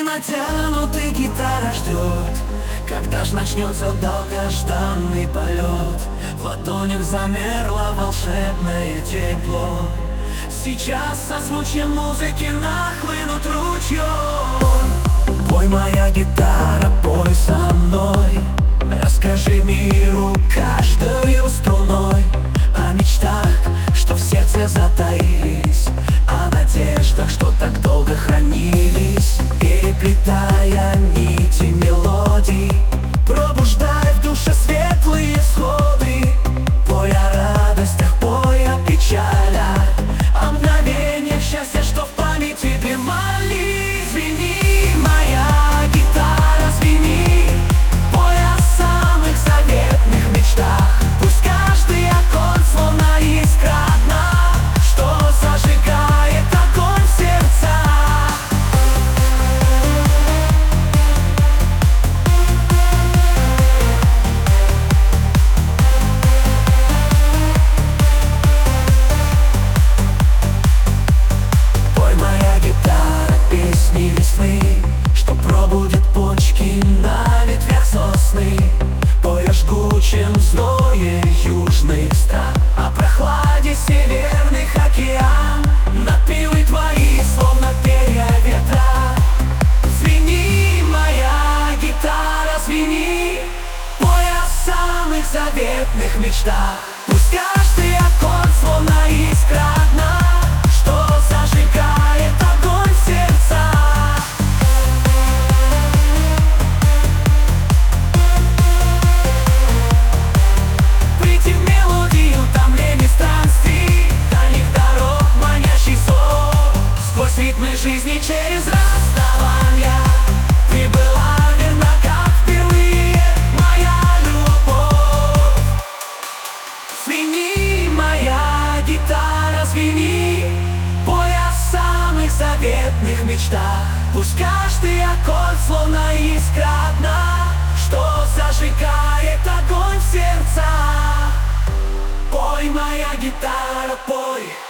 натянутый, гитара ждет, когда ж начнется долгожданный полет. В ладонях замерло волшебное тепло. Сейчас созвучием музыки нахлынут ручьем. Пой, моя гитара, пой со мной, расскажи миру каждой струной о мечтах, что в сердце затаились, о надеждах, что так долго хранились. Переплетая нити мелодий, пробуждай в душе светлые сходы. Пой о радостях, пой о печалях, о мгновениях счастья, что в памяти дремали. Звени, моя гитара, звени, пой о самых заветных мечтах. Пусть каждый аккорд словно искра одна, что зажигает огонь в сердцах. Пой, моя гитара, песни весны, что пробудет почки на ветвях сосны. Пой о жгучем зное южных стран, о прохладе северных океан. Напевы твои, словно перья ветра. Звени, моя гитара, звени, пой о самых заветных мечтах. Пусть каждый аккорд словно искра одна, что зажигает огонь в сердцах. Прийти в мелодию томлений странствий, дальних дорог манящий сон. Сквозь ритмы жизни через расставания ты была верна, как впервые, моя любовь. Звени, моя гитара, звени, пой о самых заветных мечтах. Пусть каждый аккорд словно искра одна, что зажигает огонь в сердцах. Пой, моя гитара, пой.